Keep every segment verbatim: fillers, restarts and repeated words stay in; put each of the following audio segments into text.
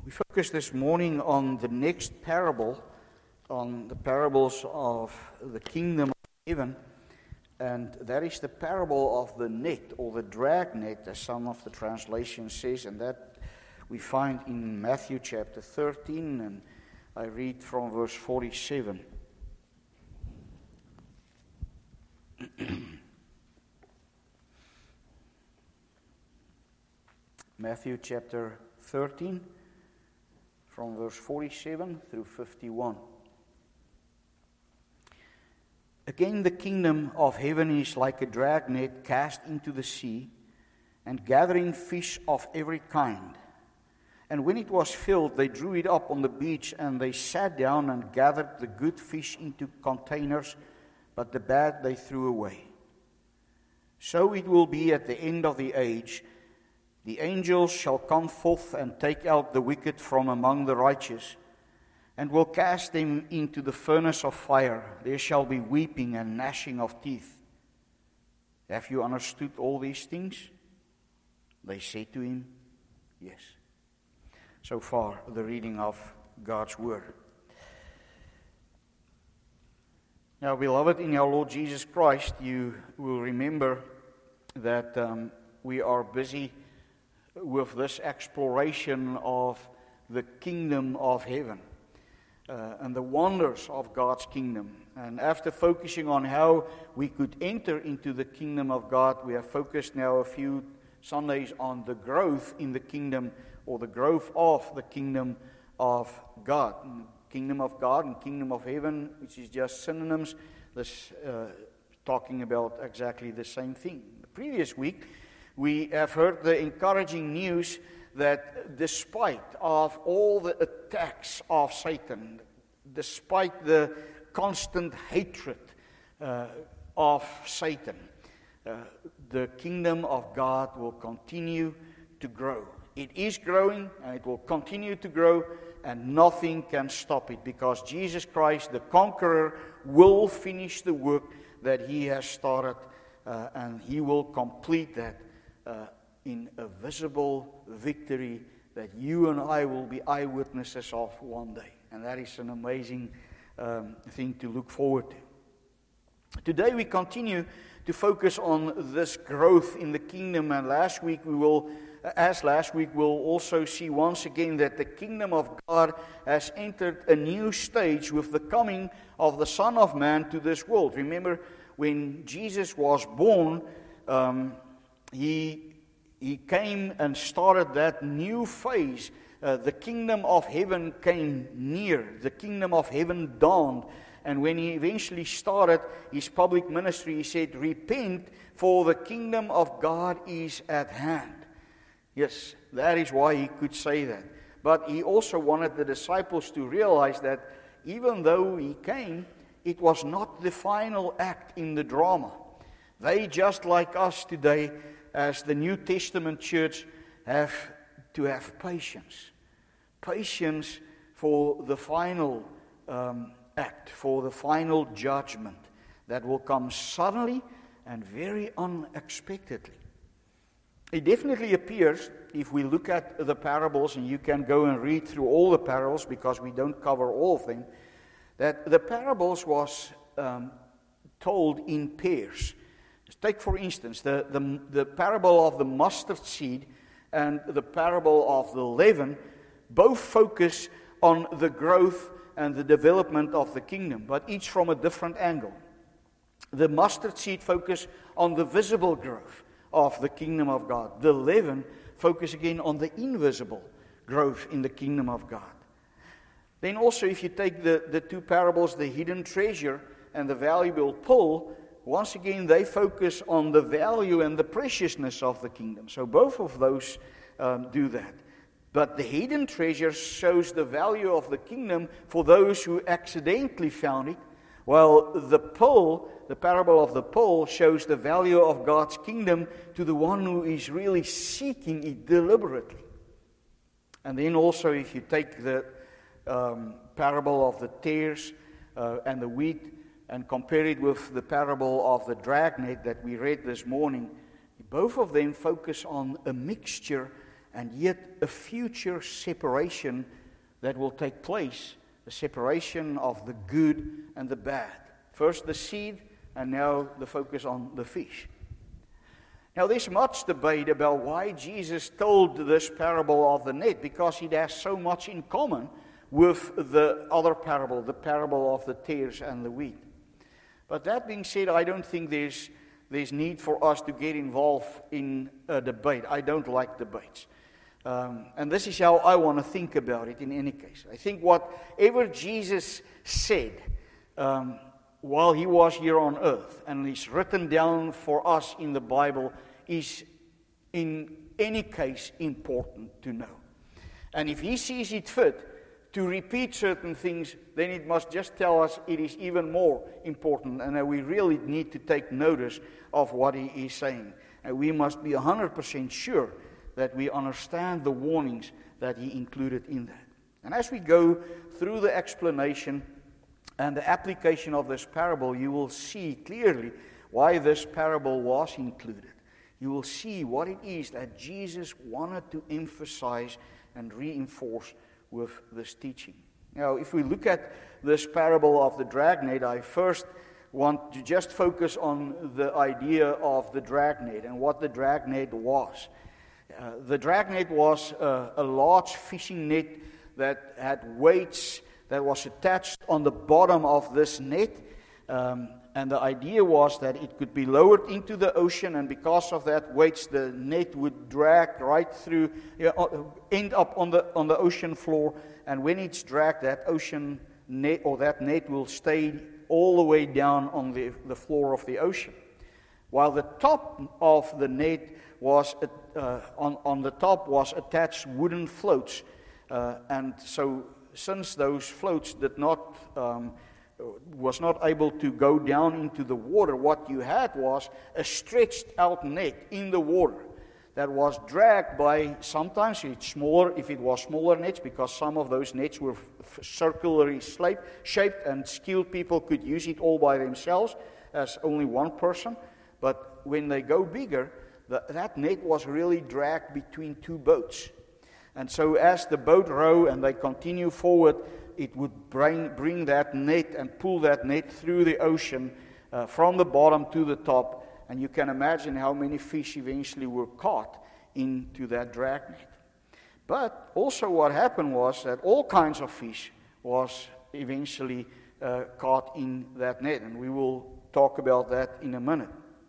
We focus this morning on the next parable, on the parables of the kingdom of heaven, and that is the parable of the net, or the drag net, as some of the translations says, and that we find in Matthew chapter thirteen, and I read from verse forty-seven. Matthew chapter thirteen, from verse forty-seven through fifty-one. Again, the kingdom of heaven is like a dragnet cast into the sea, and gathering fish of every kind. And when it was filled, they drew it up on the beach, and they sat down and gathered the good fish into containers, but the bad they threw away. So it will be at the end of the age. The angels shall come forth and take out the wicked from among the righteous, and will cast them into the furnace of fire. There shall be weeping and gnashing of teeth. Have you understood all these things? They said to him, yes. So far, the reading of God's word. Now, beloved, in our Lord Jesus Christ, you will remember that um, we are busy with this exploration of the kingdom of heaven uh, and the wonders of God's kingdom. And after focusing on how we could enter into the kingdom of God, we have focused now a few Sundays on the growth in the kingdom, or the growth of the kingdom of God. And kingdom of God and kingdom of heaven, which is just synonyms, this uh, talking about exactly the same thing. The previous week, we have heard the encouraging news that despite of all the attacks of Satan, despite the constant hatred uh, of Satan, uh, the kingdom of God will continue to grow. It is growing, and it will continue to grow, and nothing can stop it, because Jesus Christ, the conqueror, will finish the work that he has started, uh, and he will complete that uh, in a visible victory that you and I will be eyewitnesses of one day. And that is an amazing um, thing to look forward to. Today we continue to focus on this growth in the kingdom, and last week we will As last week, we'll also see once again that the kingdom of God has entered a new stage with the coming of the Son of Man to this world. Remember, when Jesus was born, um, he, he came and started that new phase. Uh, the kingdom of heaven came near. The kingdom of heaven dawned. And when he eventually started his public ministry, he said, "Repent, for the kingdom of God is at hand." Yes, that is why he could say that. But he also wanted the disciples to realize that even though he came, it was not the final act in the drama. They, just like us today, as the New Testament church, have to have patience. Patience for the final um, act, for the final judgment that will come suddenly and very unexpectedly. It definitely appears, if we look at the parables, and you can go and read through all the parables because we don't cover all of them, that the parables was um, told in pairs. Take, for instance, the, the, the parable of the mustard seed and the parable of the leaven. Both focus on the growth and the development of the kingdom, but each from a different angle. The mustard seed focus on the visible growth of the kingdom of God. The leaven focus again on the invisible growth in the kingdom of God. Then also, if you take the, the two parables, the hidden treasure and the valuable pearl, once again they focus on the value and the preciousness of the kingdom. So both of those um, do that. But the hidden treasure shows the value of the kingdom for those who accidentally found it, while the pearl, the parable of the pearl, shows the value of God's kingdom to the one who is really seeking it deliberately. And then also, if you take the um, parable of the tares uh, and the wheat and compare it with the parable of the dragnet that we read this morning, both of them focus on a mixture and yet a future separation that will take place, the separation of the good and the bad. First the seed, and now the focus on the fish. Now there's much debate about why Jesus told this parable of the net, because it has so much in common with the other parable, the parable of the tares and the wheat. But that being said, I don't think there's there's need for us to get involved in a debate. I don't like debates. Um, and this is how I want to think about it in any case. I think whatever Jesus said um, while he was here on earth, and is written down for us in the Bible, is in any case important to know. And if he sees it fit to repeat certain things, then it must just tell us it is even more important, and that we really need to take notice of what he is saying. And we must be one hundred percent sure that we understand the warnings that he included in that. And as we go through the explanation and the application of this parable, you will see clearly why this parable was included. You will see what it is that Jesus wanted to emphasize and reinforce with this teaching. Now, if we look at this parable of the dragnet, I first want to just focus on the idea of the dragnet and what the dragnet was. Uh, the dragnet was uh, a large fishing net that had weights that was attached on the bottom of this net. Um, and the idea was that it could be lowered into the ocean, and because of that weights, the net would drag right through, you know, end up on the on the ocean floor. And when it's dragged, that ocean net or that net will stay all the way down on the, the floor of the ocean. While the top of the net was uh, on on the top was attached wooden floats, uh, and so since those floats did not um, was not able to go down into the water, what you had was a stretched out net in the water that was dragged by, sometimes it's smaller, if it was smaller nets, because some of those nets were f- circularly shaped and skilled people could use it all by themselves as only one person. But when they go bigger, the, that net was really dragged between two boats. And so as the boat row and they continue forward, it would bring, bring that net and pull that net through the ocean uh, from the bottom to the top. And you can imagine how many fish eventually were caught into that dragnet. But also what happened was that all kinds of fish was eventually uh, caught in that net. And we will talk about that in a minute.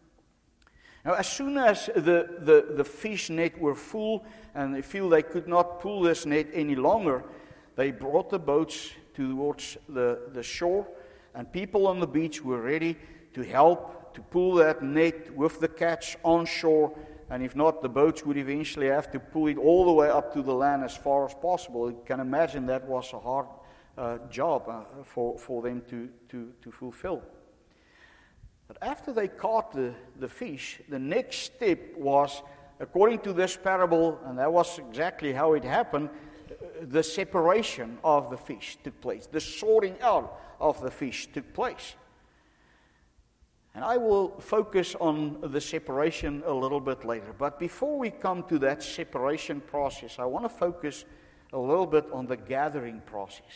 Now, as soon as the, the, the fish net were full and they feel they could not pull this net any longer, they brought the boats towards the, the shore, and people on the beach were ready to help to pull that net with the catch on shore. And if not, the boats would eventually have to pull it all the way up to the land as far as possible. You can imagine that was a hard uh, job uh, for, for them to, to, to fulfill. But after they caught the, the fish, the next step was, according to this parable, and that was exactly how it happened, the separation of the fish took place. The sorting out of the fish took place. And I will focus on the separation a little bit later. But before we come to that separation process, I want to focus a little bit on the gathering process.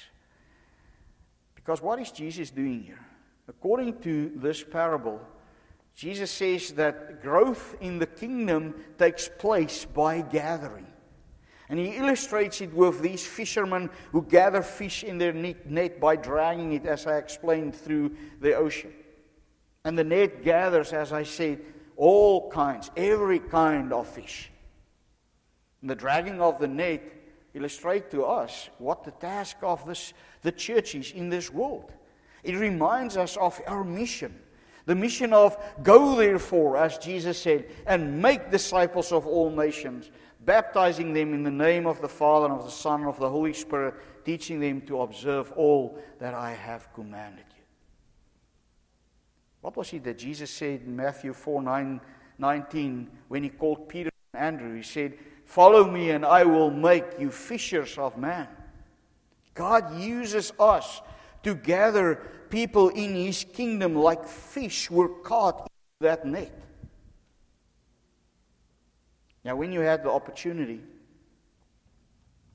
Because what is Jesus doing here? According to this parable, Jesus says that growth in the kingdom takes place by gathering. And he illustrates it with these fishermen who gather fish in their net by dragging it, as I explained, through the ocean. And the net gathers, as I said, all kinds, every kind of fish. And the dragging of the net illustrates to us what the task of this, the church is in this world. It reminds us of our mission. The mission of go therefore, as Jesus said, and make disciples of all nations, baptizing them in the name of the Father and of the Son and of the Holy Spirit, teaching them to observe all that I have commanded you. What was it that Jesus said in Matthew four nineteen when he called Peter and Andrew? He said, "Follow me and I will make you fishers of men." God uses us to gather people in His kingdom like fish were caught in that net. Now, when you had the opportunity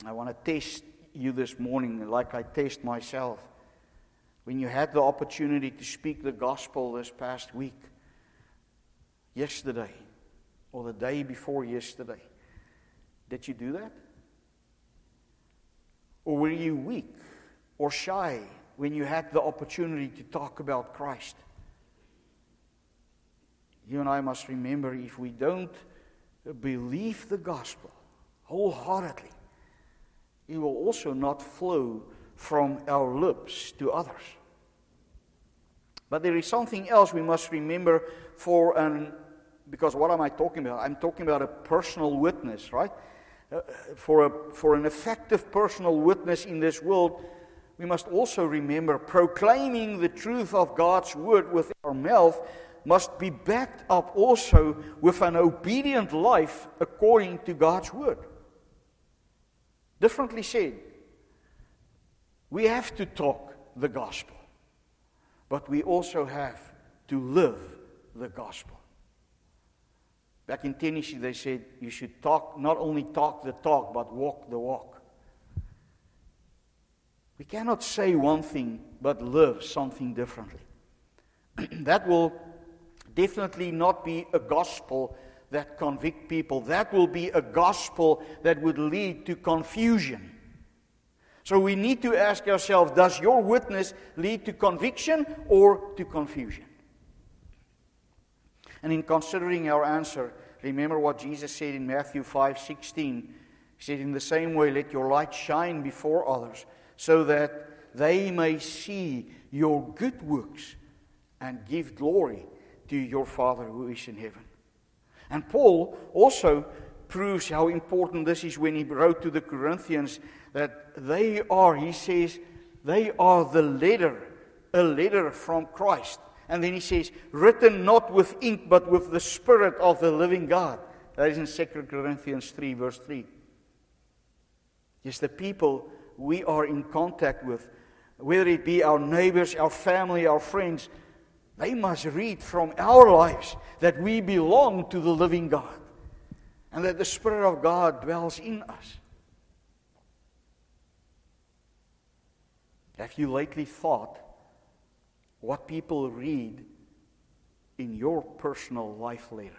I want to test you this morning like I test myself. When you had the opportunity to speak the gospel this past week, yesterday, or the day before yesterday, did you do that? Or were you weak or shy when you had the opportunity to talk about Christ? You and I must remember, if we don't believe the gospel wholeheartedly, it will also not flow from our lips to others. But there is something else we must remember for an, because what am I talking about? I'm talking about a personal witness, right? Uh, for a for an effective personal witness in this world, we must also remember proclaiming the truth of God's word with our mouth must be backed up also with an obedient life according to God's word. Differently said, we have to talk the gospel, but we also have to live the gospel. Back in Tennessee, they said you should talk, not only talk the talk, but walk the walk. We cannot say one thing, but live something differently. That will definitely not be a gospel that convict people. That will be a gospel that would lead to confusion. So we need to ask ourselves, does your witness lead to conviction or to confusion? And in considering our answer, remember what Jesus said in Matthew five sixteen. He said, in the same way, let your light shine before others, so that they may see your good works and give glory to your Father who is in heaven. And Paul also proves how important this is when he wrote to the Corinthians that they are, he says, they are the letter, a letter from Christ. And then he says, written not with ink, but with the Spirit of the living God. That is in Second Corinthians three, verse three. Yes, the people we are in contact with, whether it be our neighbors, our family, our friends, they must read from our lives that we belong to the living God and that the Spirit of God dwells in us. Have you lately thought what people read in your personal life letter?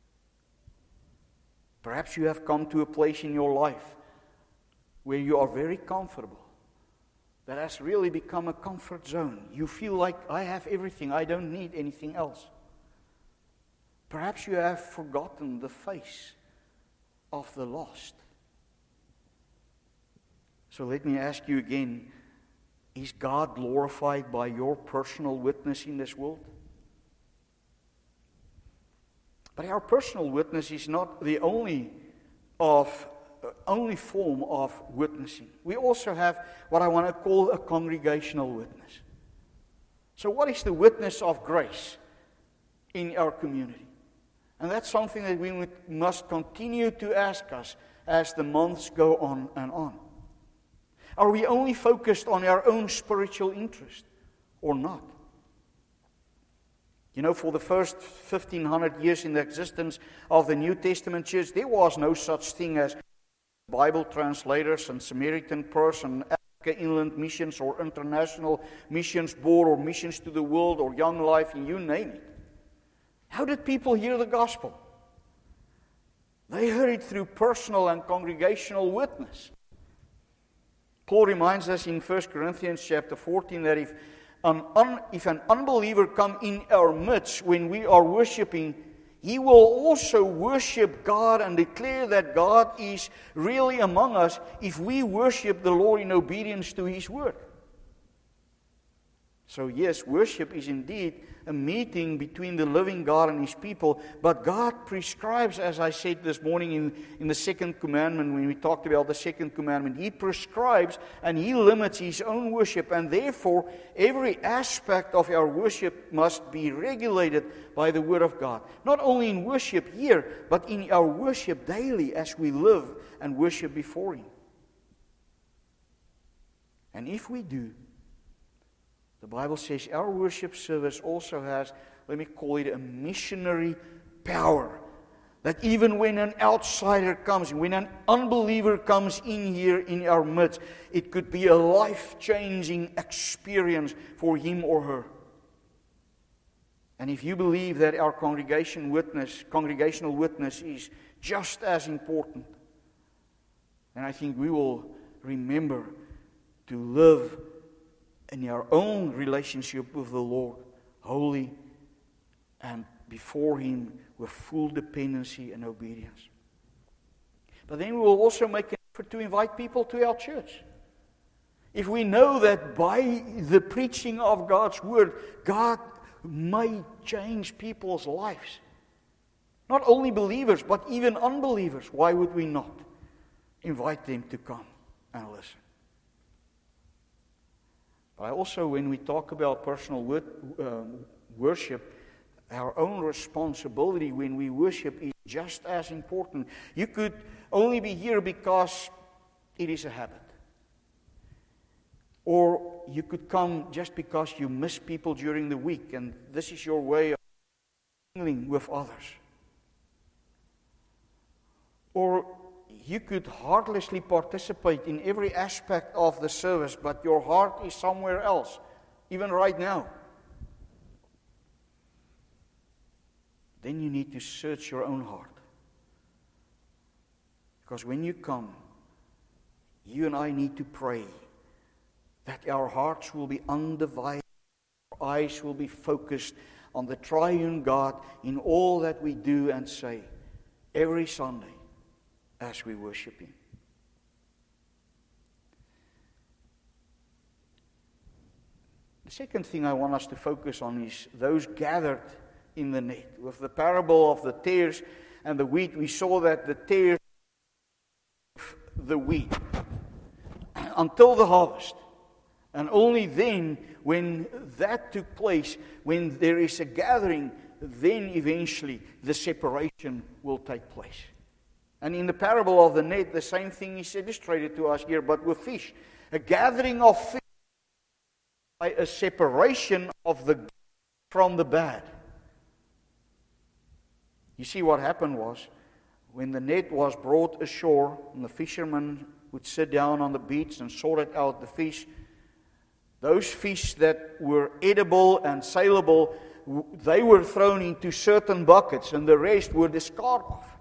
Perhaps you have come to a place in your life where you are very comfortable. That has really become a comfort zone. You feel like, I have everything, I don't need anything else. Perhaps you have forgotten the face of the lost. So let me ask you again, is God glorified by your personal witness in this world? But our personal witness is not the only of only form of witnessing. We also have what I want to call a congregational witness. So what is the witness of grace in our community? And that's something that we must continue to ask us as the months go on and on. Are we only focused on our own spiritual interest or not? You know, for the first fifteen hundred years in the existence of the New Testament church, there was no such thing as Bible translators and Samaritan Purse and Africa Inland Missions or International Missions Board or Missions to the World or Young Life, and you name it. How did people hear the gospel? They heard it through personal and congregational witness. Paul reminds us in First Corinthians chapter fourteen that if an, un, if an unbeliever come in our midst when we are worshiping, he will also worship God and declare that God is really among us if we worship the Lord in obedience to His word. So yes, worship is indeed a meeting between the living God and His people, but God prescribes, as I said this morning in, in the second commandment, when we talked about the second commandment, He prescribes and He limits His own worship, and therefore every aspect of our worship must be regulated by the Word of God. Not only in worship here, but in our worship daily as we live and worship before Him. And if we do, the Bible says our worship service also has, let me call it a missionary power That even when an outsider comes, when an unbeliever comes in here in our midst, it could be a life-changing experience for him or her. And if you believe that our congregation witness, congregational witness is just as important, then I think we will remember to live in our own relationship with the Lord, holy and before Him with full dependency and obedience. But then we will also make an effort to invite people to our church. If we know that by the preaching of God's Word, God may change people's lives. Not only believers, but even unbelievers. Why would we not invite them to come and listen? But I also, when we talk about personal wor- um, worship, our own responsibility when we worship is just as important. You could only be here because it is a habit. Or you could come just because you miss people during the week and this is your way of mingling with others. Or you could heartlessly participate in every aspect of the service, but your heart is somewhere else, even right now. Then you need to search your own heart. Because when you come, you and I need to pray that our hearts will be undivided, our eyes will be focused on the triune God in all that we do and say every Sunday as we worship Him. The second thing I want us to focus on is those gathered in the net. With the parable of the tares and the wheat, we saw that the tares the wheat until the harvest. And only then, when that took place, when there is a gathering, then eventually the separation will take place. And in the parable of the net, the same thing is illustrated to us here, but with fish. A gathering of fish by a separation of the good from the bad. You see, what happened was, when the net was brought ashore, and the fishermen would sit down on the beach and sorted out the fish, those fish that were edible and saleable, they were thrown into certain buckets, and the rest were discarded off.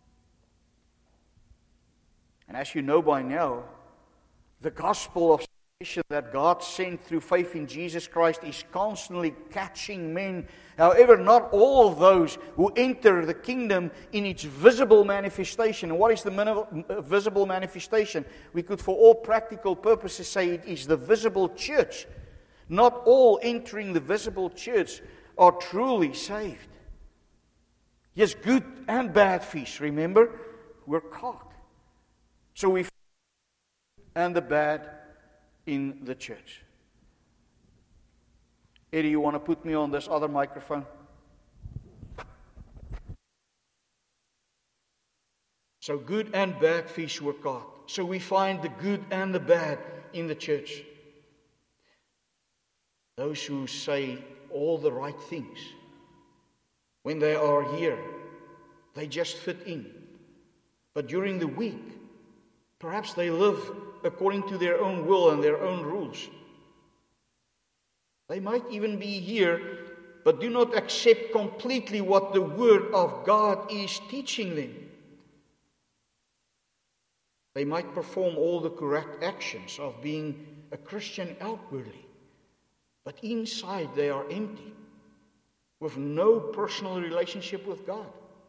And as you know by now, the gospel of salvation that God sent through faith in Jesus Christ is constantly catching men. However, not all of those who enter the kingdom in its visible manifestation. And what is the visible manifestation? We could, for all practical purposes, say it is the visible church. Not all entering the visible church are truly saved. Yes, good and bad fish, remember, were caught. So we find the good and the bad in the church. Eddie, you want to put me on this other microphone? So good and bad fish were caught. So we find the good and the bad in the church. Those who say all the right things, when they are here, they just fit in. But during the week, perhaps they live according to their own will and their own rules. They might even be here, but do not accept completely what the Word of God is teaching them. They might perform all the correct actions of being a Christian outwardly, but inside they are empty, with no personal relationship with God.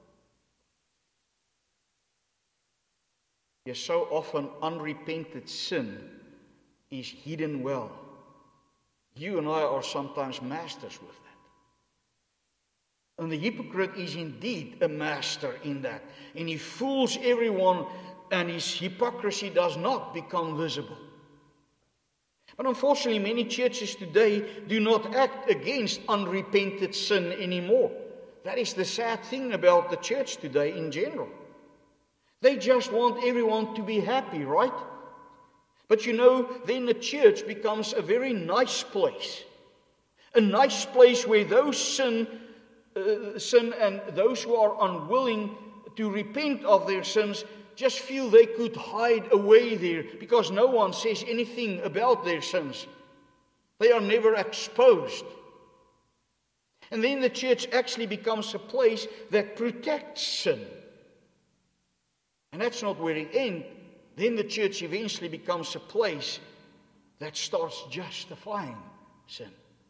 Yes, so often unrepented sin is hidden well. You and I are sometimes masters with that. And the hypocrite is indeed a master in that. And he fools everyone, and his hypocrisy does not become visible. But unfortunately, many churches today do not act against unrepented sin anymore. That is the sad thing about the church today in general. They just want everyone to be happy, right? But you know, then the church becomes a very nice place. A nice place where those sin, uh, sin and those who are unwilling to repent of their sins just feel they could hide away there because no one says anything about their sins. They are never exposed. And then the church actually becomes a place that protects sin. And that's not where it ends. Then the church eventually becomes a place that starts justifying sin.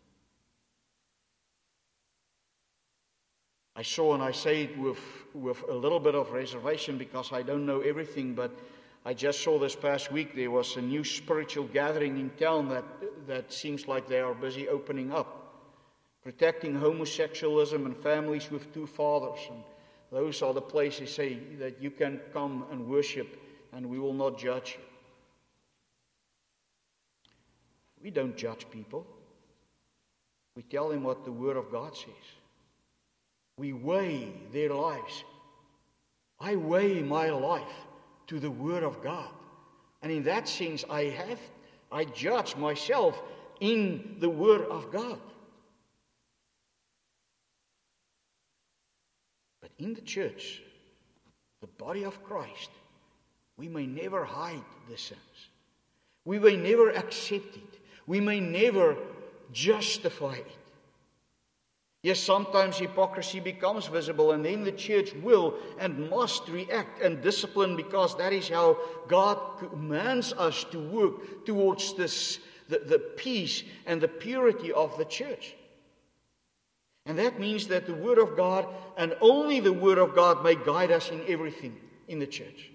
I saw, and I say it with, with a little bit of reservation because I don't know everything, but I just saw this past week there was a new spiritual gathering in town that, that seems like they are busy opening up, protecting homosexualism and families with two fathers. And those are the places, say, that you can come and worship and we will not judge you. We don't judge people. We tell them what the Word of God says. We weigh their lives. I weigh my life to the Word of God. And in that sense, I have, I judge myself in the Word of God. But in the church, the body of Christ, we may never hide the sins. We may never accept it. We may never justify it. Yes, sometimes hypocrisy becomes visible, and then the church will and must react and discipline because that is how God commands us to work towards this, the, the peace and the purity of the church. And that means that the Word of God, and only the Word of God, may guide us in everything in the church.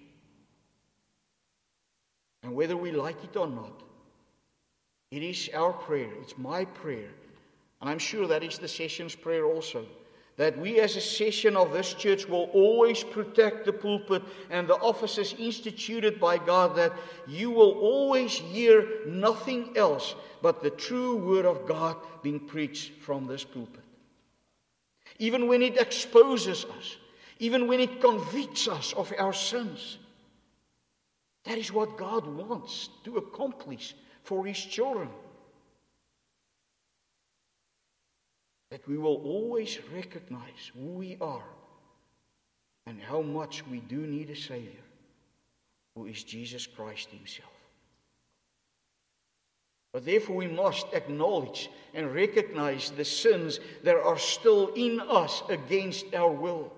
And whether we like it or not, it is our prayer, it's my prayer, and I'm sure that is the session's prayer also, that we as a session of this church will always protect the pulpit and the offices instituted by God, that you will always hear nothing else but the true Word of God being preached from this pulpit. Even when it exposes us, even when it convicts us of our sins, that is what God wants to accomplish for His children. That we will always recognize who we are and how much we do need a Savior, who is Jesus Christ Himself. But therefore we must acknowledge and recognize the sins that are still in us against our will.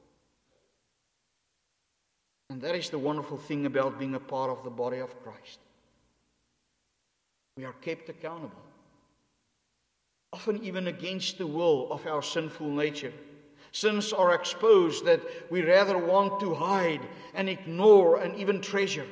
And that is the wonderful thing about being a part of the body of Christ. We are kept accountable. Often even against the will of our sinful nature. Sins are exposed that we rather want to hide and ignore and even treasure.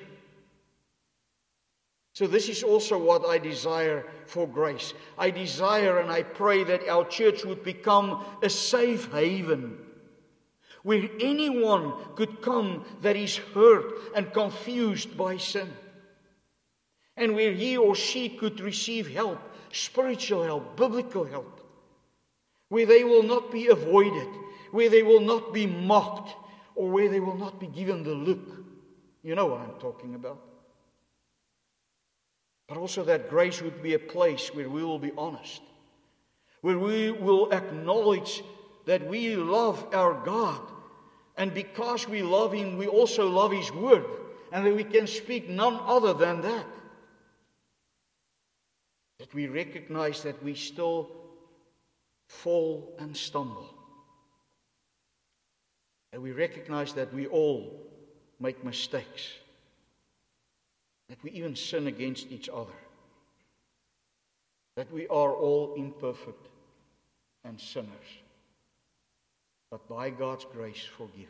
So this is also what I desire for Grace. I desire and I pray that our church would become a safe haven where anyone could come that is hurt and confused by sin. And where he or she could receive help, spiritual help, biblical help. Where they will not be avoided, where they will not be mocked, or where they will not be given the look. You know what I'm talking about. But also that Grace would be a place where we will be honest. Where we will acknowledge that we love our God. And because we love Him, we also love His Word. And that we can speak none other than that. That we recognize that we still fall and stumble. And we recognize that we all make mistakes. That we even sin against each other. That we are all imperfect and sinners. But by God's grace forgiven.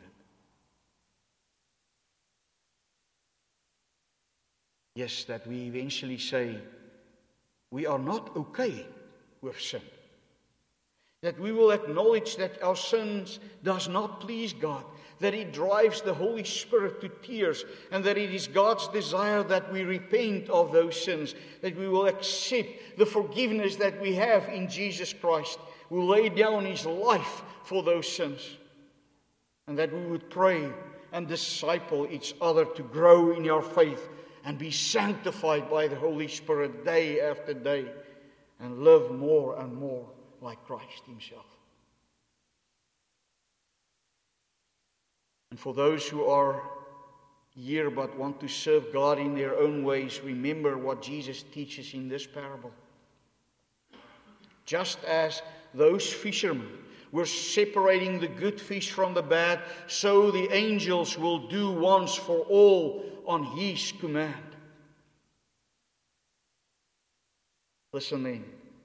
Yes, that we eventually say, we are not okay with sin. That we will acknowledge that our sins does not please God. That it drives the Holy Spirit to tears. And that it is God's desire that we repent of those sins. That we will accept the forgiveness that we have in Jesus Christ, who laid down His life for those sins. And that we would pray and disciple each other to grow in our faith and be sanctified by the Holy Spirit day after day and live more and more like Christ Himself. And for those who are here but want to serve God in their own ways, remember what Jesus teaches in this parable. Just as those fishermen were separating the good fish from the bad, so the angels will do once for all on His command. Listen then.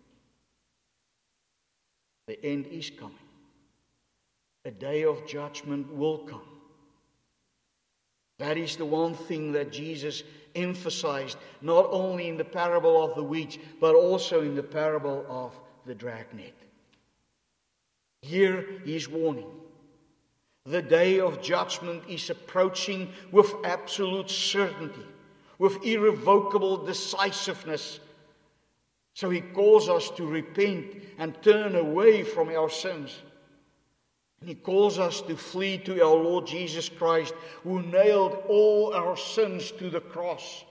The end is coming. A day of judgment will come. That is the one thing that Jesus emphasized, not only in the parable of the weeds, but also in the parable of the dragnet. Here He is warning. The day of judgment is approaching with absolute certainty, with irrevocable decisiveness. So He calls us to repent and turn away from our sins. And He calls us to flee to our Lord Jesus Christ, who nailed all our sins to the cross.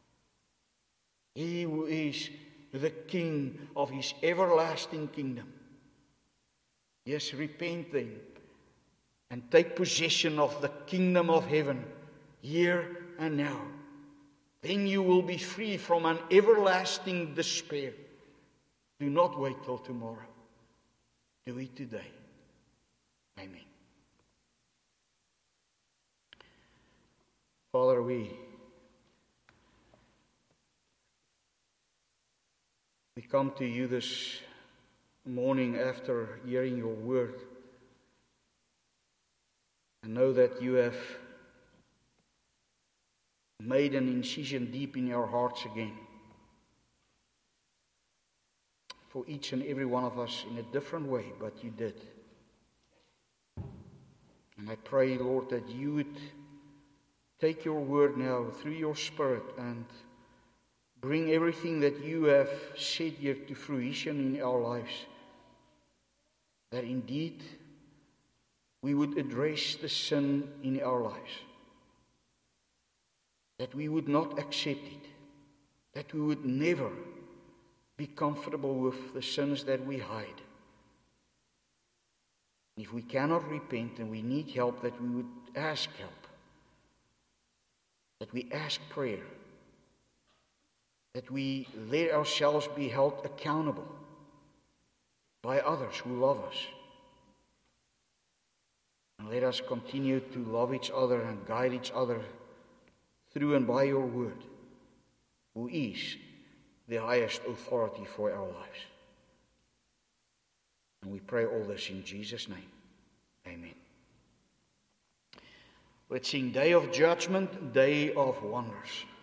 He who is the King of His everlasting kingdom. Yes, repent then and take possession of the kingdom of heaven here and now. Then you will be free from an everlasting despair. Do not wait till tomorrow. Do it today. Amen. Father, we, we come to you this morning after hearing your word. I know that you have made an incision deep in our hearts again. For each and every one of us in a different way, but you did. And I pray, Lord, that you would take your word now through your Spirit and bring everything that you have said here to fruition in our lives. That indeed we would address the sin in our lives. That we would not accept it. That we would never be comfortable with the sins that we hide. If we cannot repent and we need help, that we would ask help. That we ask prayer. That we let ourselves be held accountable by others who love us. And let us continue to love each other and guide each other through and by your word, who is the highest authority for our lives. And we pray all this in Jesus' name. Amen. Let's sing Day of Judgment, Day of Wonders.